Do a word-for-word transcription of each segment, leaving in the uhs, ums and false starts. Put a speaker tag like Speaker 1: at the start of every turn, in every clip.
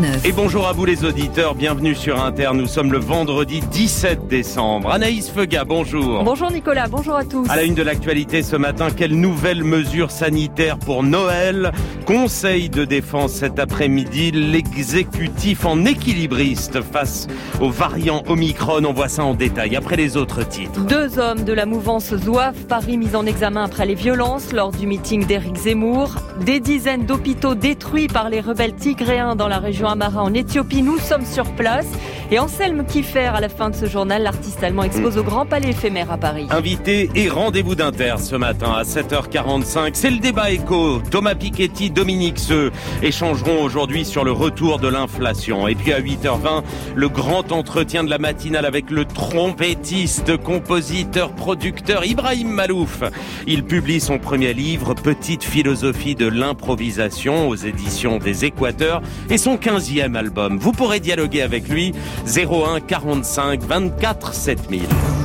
Speaker 1: trente-neuf.
Speaker 2: Et bonjour à vous les auditeurs, bienvenue sur Inter. Nous sommes le vendredi dix-sept décembre. Anaïs Feuga, bonjour.
Speaker 3: Bonjour Nicolas, bonjour à tous.
Speaker 2: À la une de l'actualité ce matin, quelles nouvelles mesures sanitaires pour Noël? Conseil de défense cet après-midi, l'exécutif en équilibriste face aux variants Omicron. On voit ça en détail après les autres titres.
Speaker 3: Deux hommes de la mouvance Zouave, Paris mis en examen après les violences lors du meeting d'Éric Zemmour. Des dizaines d'hôpitaux détruits par les rebelles tigréens dans la région Amara en Éthiopie. Nous sommes sur place. Et Anselme Kiefer, à la fin de ce journal, l'artiste allemand expose au Grand Palais éphémère à Paris.
Speaker 2: Invité et rendez-vous d'Inter ce matin à sept heures quarante-cinq. C'est le débat éco. Thomas Piketty, Dominique Seux échangeront aujourd'hui sur le retour de l'inflation. Et puis à huit heures vingt, le grand entretien de la matinale avec le trompettiste, compositeur, producteur Ibrahim Malouf. Il publie son premier livre, Petite philosophie de l'improvisation, aux éditions des Équateurs, et son quinzième album. Vous pourrez dialoguer avec lui. zéro un quarante-cinq vingt-quatre sept mille.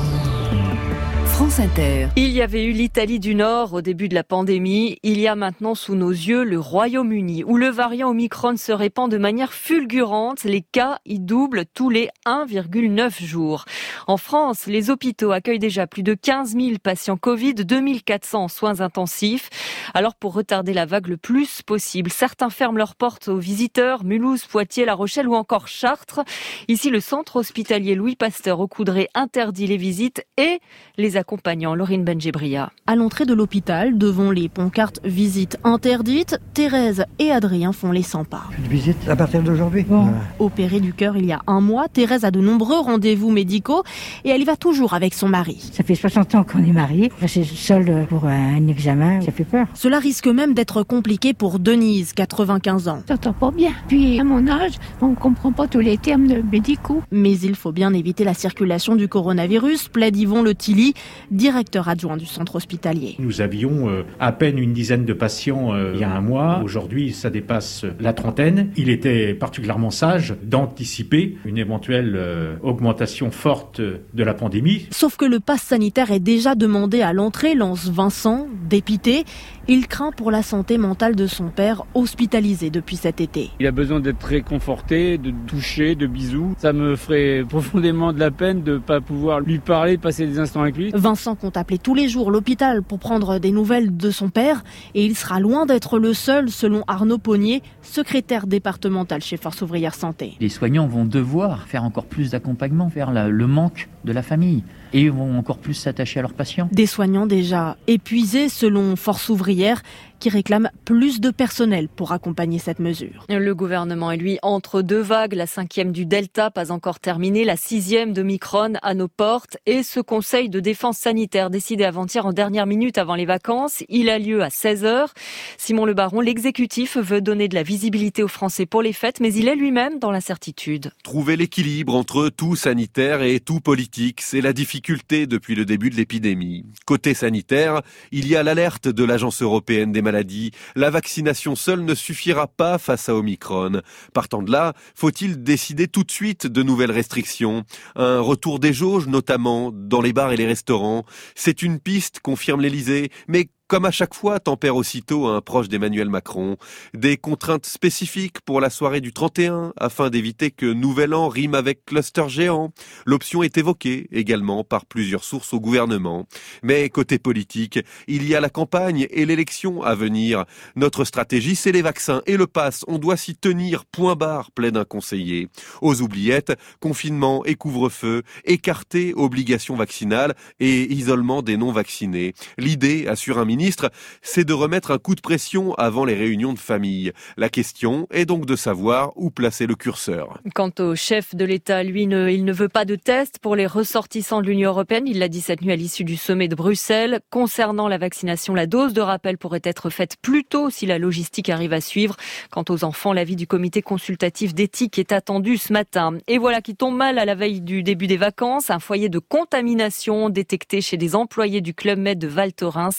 Speaker 1: France Inter.
Speaker 3: Il y avait eu l'Italie du Nord au début de la pandémie. Il y a maintenant sous nos yeux le Royaume-Uni, où le variant Omicron se répand de manière fulgurante. Les cas y doublent tous les un virgule neuf jours. En France, les hôpitaux accueillent déjà plus de quinze mille patients Covid, deux mille quatre cents en soins intensifs. Alors pour retarder la vague le plus possible, certains ferment leurs portes aux visiteurs, Mulhouse, Poitiers, La Rochelle ou encore Chartres. Ici, le centre hospitalier Louis Pasteur au Coudray interdit les visites et les accompagnants. Laurine Benjebria.
Speaker 4: À l'entrée de l'hôpital, devant les pancartes visites interdites, Thérèse et Adrien font les cent pas.
Speaker 5: Une visite à partir d'aujourd'hui. Bon.
Speaker 4: Opérée du cœur il y a un mois, Thérèse a de nombreux rendez-vous médicaux et elle y va toujours avec son mari.
Speaker 6: Ça fait soixante ans qu'on est mariés. Rester seule pour un examen, ça fait peur.
Speaker 4: Cela risque même d'être compliqué pour Denise, quatre-vingt-quinze ans.
Speaker 7: J'entends pas bien. Puis à mon âge, on comprend pas tous les termes médicaux.
Speaker 4: Mais il faut bien éviter la circulation du coronavirus, plaide Yvon Le Tilly, directeur adjoint du centre hospitalier.
Speaker 8: Nous avions euh, à peine une dizaine de patients euh, il y a un mois. Aujourd'hui, ça dépasse la trentaine. Il était particulièrement sage d'anticiper une éventuelle euh, augmentation forte de la pandémie.
Speaker 4: Sauf que le pass sanitaire est déjà demandé à l'entrée, lance Vincent, dépité. Il craint pour la santé mentale de son père, hospitalisé depuis cet été.
Speaker 9: Il a besoin d'être réconforté, de toucher, de bisous. Ça me ferait profondément de la peine de ne pas pouvoir lui parler, passer des instants avec lui.
Speaker 4: Vincent compte appeler tous les jours l'hôpital pour prendre des nouvelles de son père et il sera loin d'être le seul, selon Arnaud Pognier, secrétaire départemental chez Force Ouvrière Santé.
Speaker 10: Les soignants vont devoir faire encore plus d'accompagnement vers la, le manque de la famille et vont encore plus s'attacher à leurs patients.
Speaker 4: Des soignants déjà épuisés, selon Force Ouvrière, qui réclame plus de personnel pour accompagner cette mesure.
Speaker 3: Le gouvernement est lui entre deux vagues, la cinquième du Delta pas encore terminée, la sixième de Omicron à nos portes et ce conseil de défense sanitaire décidé avant-hier en dernière minute avant les vacances, il a lieu à seize heures. Simon Le Baron, l'exécutif veut donner de la visibilité aux Français pour les fêtes, mais il est lui-même dans l'incertitude.
Speaker 11: Trouver l'équilibre entre tout sanitaire et tout politique, c'est la difficulté depuis le début de l'épidémie. Côté sanitaire, il y a l'alerte de l'Agence européenne des maladies. La vaccination seule ne suffira pas face à Omicron. Partant de là, faut-il décider tout de suite de nouvelles restrictions? Un retour des jauges, notamment dans les bars et les restaurants. C'est une piste, confirme l'Élysée, mais comme à chaque fois, tempère aussitôt un proche d'Emmanuel Macron. Des contraintes spécifiques pour la soirée du trente et un, afin d'éviter que Nouvel An rime avec cluster géant. L'option est évoquée également par plusieurs sources au gouvernement. Mais côté politique, il y a la campagne et l'élection à venir. Notre stratégie, c'est les vaccins et le pass. On doit s'y tenir, point barre, plaide un conseiller. Aux oubliettes, confinement et couvre-feu, écarter obligation vaccinale et isolement des non-vaccinés. L'idée, assure un ministre, ministre, c'est de remettre un coup de pression avant les réunions de famille. La question est donc de savoir où placer le curseur.
Speaker 3: Quant au chef de l'État, lui, ne, il ne veut pas de test pour les ressortissants de l'Union européenne. Il l'a dit cette nuit à l'issue du sommet de Bruxelles. Concernant la vaccination, la dose de rappel pourrait être faite plus tôt si la logistique arrive à suivre. Quant aux enfants, l'avis du comité consultatif d'éthique est attendu ce matin. Et voilà qui tombe mal à la veille du début des vacances. Un foyer de contamination détecté chez des employés du Club Med de Val Thorens.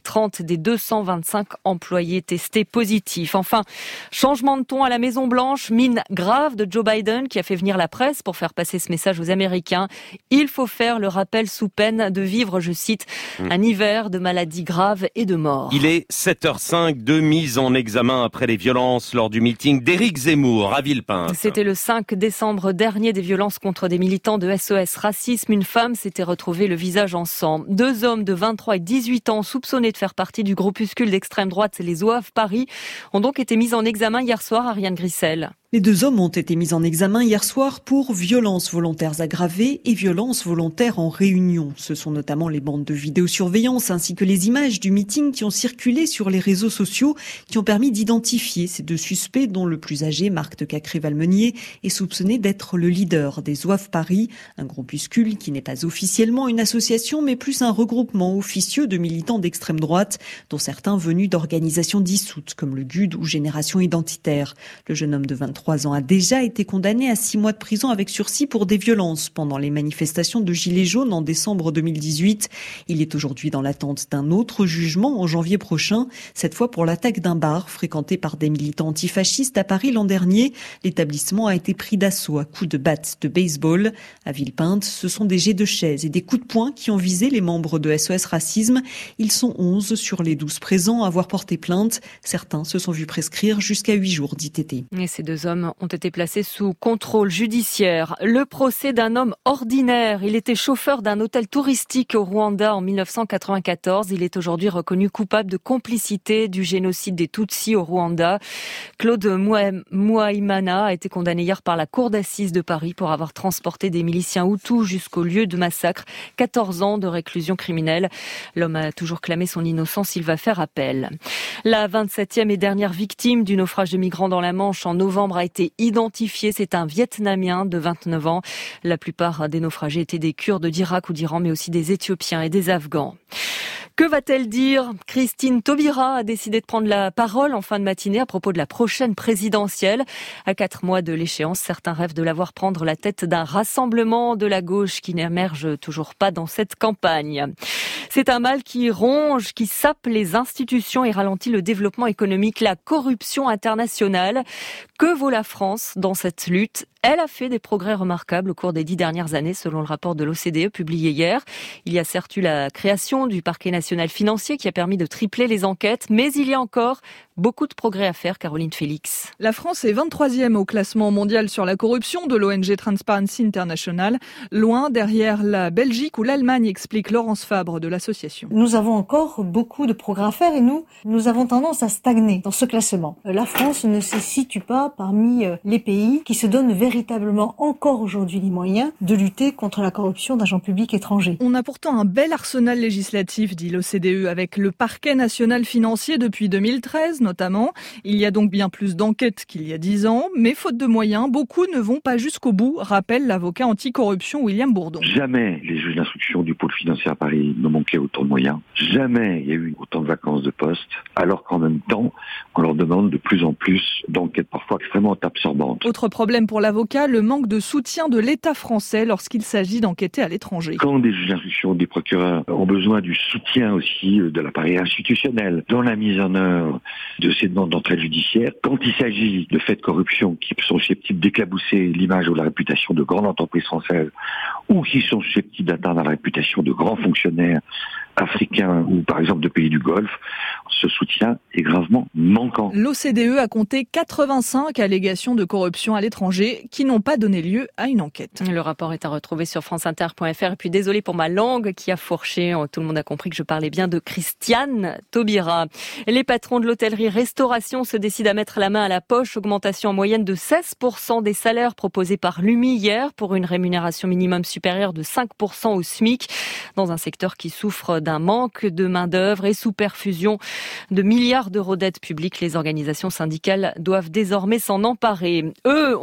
Speaker 3: trente des deux cent vingt-cinq employés testés positifs. Enfin, changement de ton à la Maison-Blanche, mine grave de Joe Biden qui a fait venir la presse pour faire passer ce message aux Américains. Il faut faire le rappel sous peine de vivre, je cite, un hiver de maladies graves et de morts.
Speaker 2: Il est sept heures cinq, deux mises en examen après les violences lors du meeting d'Éric Zemmour à Villepinte.
Speaker 3: C'était le cinq décembre dernier, des violences contre des militants de S O S Racisme. Une femme s'était retrouvée le visage en sang. Deux hommes de vingt-trois et dix-huit ans soupçonnés de faire partie du groupuscule d'extrême droite Les Zouaves Paris ont donc été mis en examen hier soir, Ariane Grissel.
Speaker 12: Les deux hommes ont été mis en examen hier soir pour violences volontaires aggravées et violences volontaires en réunion. Ce sont notamment les bandes de vidéosurveillance ainsi que les images du meeting qui ont circulé sur les réseaux sociaux qui ont permis d'identifier ces deux suspects dont le plus âgé, Marc de Cacré-Valmenier, est soupçonné d'être le leader des Zouaves Paris, un groupuscule qui n'est pas officiellement une association mais plus un regroupement officieux de militants d'extrême droite dont certains venus d'organisations dissoutes comme le G U D ou Génération Identitaire. Le jeune homme de vingt-trois ans a déjà été condamné à six mois de prison avec sursis pour des violences pendant les manifestations de Gilets jaunes en décembre deux mille dix-huit. Il est aujourd'hui dans l'attente d'un autre jugement en janvier prochain, cette fois pour l'attaque d'un bar fréquenté par des militants antifascistes à Paris l'an dernier. L'établissement a été pris d'assaut à coups de batte de baseball. À Villepinte, ce sont des jets de chaises et des coups de poing qui ont visé les membres de S O S Racisme. Ils sont onze sur les douze présents à avoir porté plainte. Certains se sont vus prescrire jusqu'à huit jours d'I T T.
Speaker 3: Et ces deux hommes ont été placés sous contrôle judiciaire. Le procès d'un homme ordinaire. Il était chauffeur d'un hôtel touristique au Rwanda en mille neuf cent quatre-vingt-quatorze. Il est aujourd'hui reconnu coupable de complicité du génocide des Tutsis au Rwanda. Claude Mouaimana a été condamné hier par la cour d'assises de Paris pour avoir transporté des miliciens Hutus jusqu'au lieu de massacre. quatorze ans de réclusion criminelle. L'homme a toujours clamé son innocence. Il va faire appel. La vingt-septième et dernière victime du naufrage de migrants dans la Manche en novembre a été identifiée. C'est un Vietnamien de vingt-neuf ans. La plupart des naufragés étaient des Kurdes d'Irak ou d'Iran, mais aussi des Éthiopiens et des Afghans. Que va-t-elle dire ? Christine Taubira a décidé de prendre la parole en fin de matinée à propos de la prochaine présidentielle. À quatre mois de l'échéance, certains rêvent de la voir prendre la tête d'un rassemblement de la gauche qui n'émerge toujours pas dans cette campagne. C'est un mal qui ronge, qui sape les institutions et ralentit le développement économique, la corruption internationale. Que vaut la France dans cette lutte ? Elle a fait des progrès remarquables au cours des dix dernières années, selon le rapport de l'O C D E publié hier. Il y a certes eu la création du parquet national financier qui a permis de tripler les enquêtes, mais il y a encore beaucoup de progrès à faire. Caroline Félix.
Speaker 13: La France est vingt-troisième au classement mondial sur la corruption de l'O N G Transparency International, loin derrière la Belgique ou l'Allemagne, explique Laurence Fabre de l'association.
Speaker 14: Nous avons encore beaucoup de progrès à faire et nous, nous avons tendance à stagner dans ce classement. La France ne se situe pas parmi les pays qui se donnent véritablement encore aujourd'hui les moyens de lutter contre la corruption d'agents publics étrangers.
Speaker 13: On a pourtant un bel arsenal législatif, dit l'O C D E, avec le parquet national financier depuis deux mille treize notamment. Il y a donc bien plus d'enquêtes qu'il y a dix ans, mais faute de moyens, beaucoup ne vont pas jusqu'au bout, rappelle l'avocat anticorruption William Bourdon.
Speaker 15: Jamais les juges d'instruction du pôle financier à Paris ne manquaient autant de moyens. Jamais il y a eu autant de vacances de poste, alors qu'en même temps, on leur demande de plus en plus d'enquêtes parfois extrêmement absorbantes.
Speaker 13: Autre problème pour l'avocat, le manque de soutien de l'État français lorsqu'il s'agit d'enquêter à l'étranger.
Speaker 15: Quand des juges d'instruction, des procureurs ont besoin du soutien aussi de l'appareil institutionnel dans la mise en œuvre de ces demandes d'entraide judiciaire, quand il s'agit de faits de corruption qui sont susceptibles d'éclabousser l'image ou la réputation de grandes entreprises françaises ou qui sont susceptibles d'atteindre la réputation de grands fonctionnaires africains ou par exemple de pays du Golfe, ce soutien est gravement manquant.
Speaker 13: L'O C D E a compté quatre-vingt-cinq allégations de corruption à l'étranger qui n'ont pas donné lieu à une enquête.
Speaker 3: Le rapport est à retrouver sur franceinter point f r. Et puis désolé pour ma langue qui a fourché. Tout le monde a compris que je parlais bien de Christiane Taubira. Les patrons de l'hôtellerie-restauration se décident à mettre la main à la poche. Augmentation en moyenne de seize pour cent des salaires proposés par l'U M I hier pour une rémunération minimum supérieure de cinq pour cent au SMIC dans un secteur qui souffre d'un manque de main-d'œuvre et sous perfusion de milliards d'euros d'aides publiques. Les organisations syndicales doivent désormais s'en emparer. Eux ont réussi à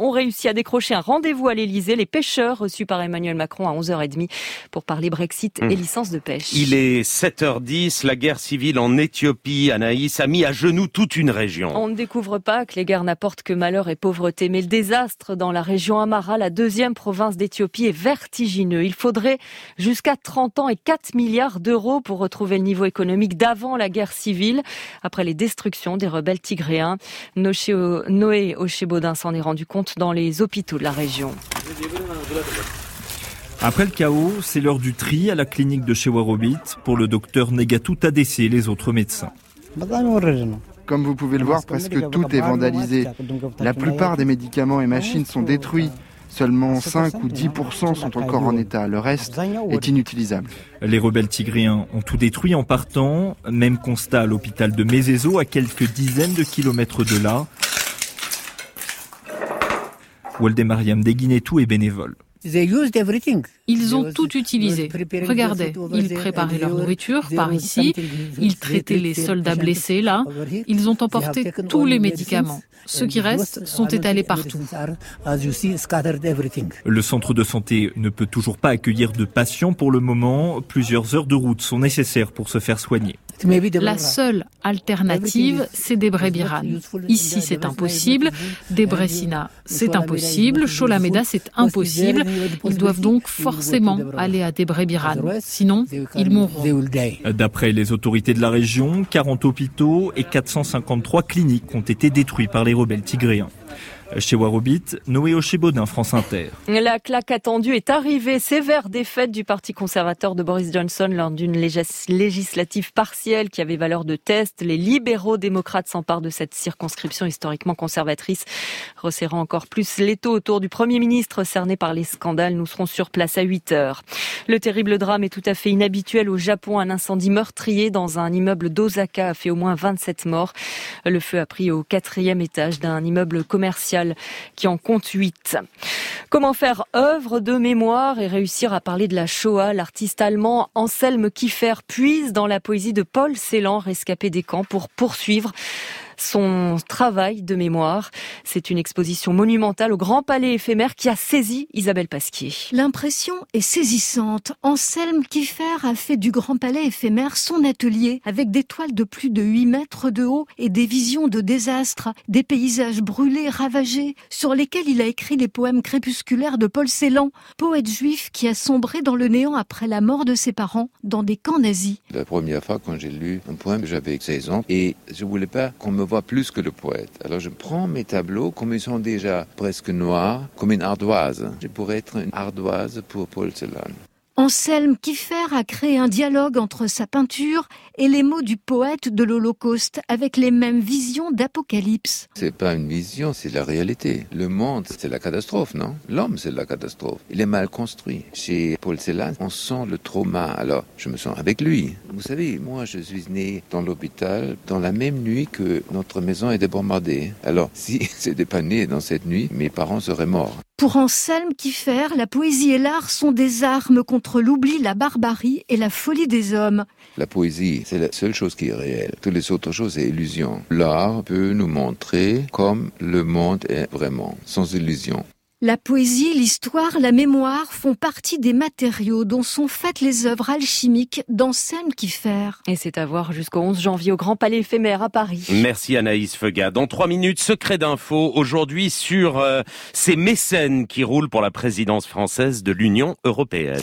Speaker 3: a décroché un rendez-vous à l'Elysée. Les pêcheurs reçus par Emmanuel Macron à onze heures trente pour parler Brexit et licence de pêche.
Speaker 2: Il est sept heures dix. La guerre civile en Éthiopie, Anaïs, a mis à genoux toute une région.
Speaker 3: On ne découvre pas que les guerres n'apportent que malheur et pauvreté, mais le désastre dans la région Amhara, la deuxième province d'Éthiopie, est vertigineux. Il faudrait jusqu'à trente ans et quatre milliards d'euros pour retrouver le niveau économique d'avant la guerre civile, après les destructions des rebelles tigréens. Noé Ochebodin s'en est rendu compte dans les hôpitaux de la région.
Speaker 16: Après le chaos, c'est l'heure du tri à la clinique de Shewarobit pour le docteur Negatou Tadessé et les autres médecins.
Speaker 17: Comme vous pouvez le voir, presque tout est vandalisé. La plupart des médicaments et machines sont détruits. Seulement cinq ou dix pour cent sont encore en état. Le reste est inutilisable.
Speaker 16: Les rebelles tigréens ont tout détruit en partant. Même constat à l'hôpital de Mezezo, à quelques dizaines de kilomètres de là. Waldemariam Deguinetou est bénévole.
Speaker 18: Ils ont tout utilisé. Regardez, ils préparaient leur nourriture par ici, ils traitaient les soldats blessés là, ils ont emporté tous les médicaments. Ceux qui restent sont étalés partout.
Speaker 16: Le centre de santé ne peut toujours pas accueillir de patients pour le moment. Plusieurs heures de route sont nécessaires pour se faire soigner.
Speaker 18: La seule alternative, c'est Debre Biran. Ici, c'est impossible. Debre Sina, c'est impossible. Sholameda, c'est impossible. Ils doivent donc forcément aller à Debre Biran. Sinon, ils mourront.
Speaker 16: D'après les autorités de la région, quarante hôpitaux et quatre cent cinquante-trois cliniques ont été détruits par les rebelles tigréens. Chez Warobit, Noé Ochebodin, France Inter.
Speaker 3: La claque attendue est arrivée. Sévère défaite du Parti conservateur de Boris Johnson lors d'une législative partielle qui avait valeur de test. Les libéraux démocrates s'emparent de cette circonscription historiquement conservatrice, resserrant encore plus l'étau autour du Premier ministre cerné par les scandales. Nous serons sur place à huit heures. Le terrible drame est tout à fait inhabituel au Japon. Un incendie meurtrier dans un immeuble d'Osaka a fait au moins vingt-sept morts. Le feu a pris au quatrième étage d'un immeuble commercial qui en compte huit. Comment faire œuvre de mémoire et réussir à parler de la Shoah? L'artiste allemand Anselm Kiefer puise dans la poésie de Paul Celan, rescapé des camps, pour poursuivre son travail de mémoire. C'est une exposition monumentale au Grand Palais éphémère qui a saisi Isabelle Pasquier.
Speaker 19: L'impression est saisissante. Anselm Kiefer a fait du Grand Palais éphémère son atelier avec des toiles de plus de huit mètres de haut et des visions de désastres, des paysages brûlés, ravagés, sur lesquels il a écrit les poèmes crépusculaires de Paul Celan, poète juif qui a sombré dans le néant après la mort de ses parents dans des camps nazis.
Speaker 20: La première fois quand j'ai lu un poème, j'avais seize ans et je voulais pas qu'on me voit plus que le poète. Alors je prends mes tableaux, comme ils sont déjà presque noirs, comme une ardoise. Je pourrais être une ardoise pour Paul Celan.
Speaker 19: Anselm Kiefer a créé un dialogue entre sa peinture et les mots du poète de l'Holocauste, avec les mêmes visions d'apocalypse.
Speaker 20: C'est pas une vision, c'est la réalité. Le monde, c'est la catastrophe, non? L'homme, c'est la catastrophe. Il est mal construit. Chez Paul Celan, on sent le trauma. Alors, je me sens avec lui. Vous savez, moi, je suis né dans l'hôpital dans la même nuit que notre maison était bombardée. Alors, si j'étais pas né dans cette nuit, mes parents seraient morts.
Speaker 19: Pour Anselm Kiefer, la poésie et l'art sont des armes contre l'oubli, la barbarie et la folie des hommes.
Speaker 20: La poésie, c'est la seule chose qui est réelle. Toutes les autres choses, c'est illusion. L'art peut nous montrer comme le monde est vraiment, sans illusion.
Speaker 19: La poésie, l'histoire, la mémoire font partie des matériaux dont sont faites les œuvres alchimiques d'Anselm Kiefer.
Speaker 3: Et c'est à voir jusqu'au onze janvier au Grand Palais éphémère à Paris.
Speaker 2: Merci Anaïs Feugat. Dans trois minutes, secret d'info aujourd'hui sur euh, ces mécènes qui roulent pour la présidence française de l'Union européenne.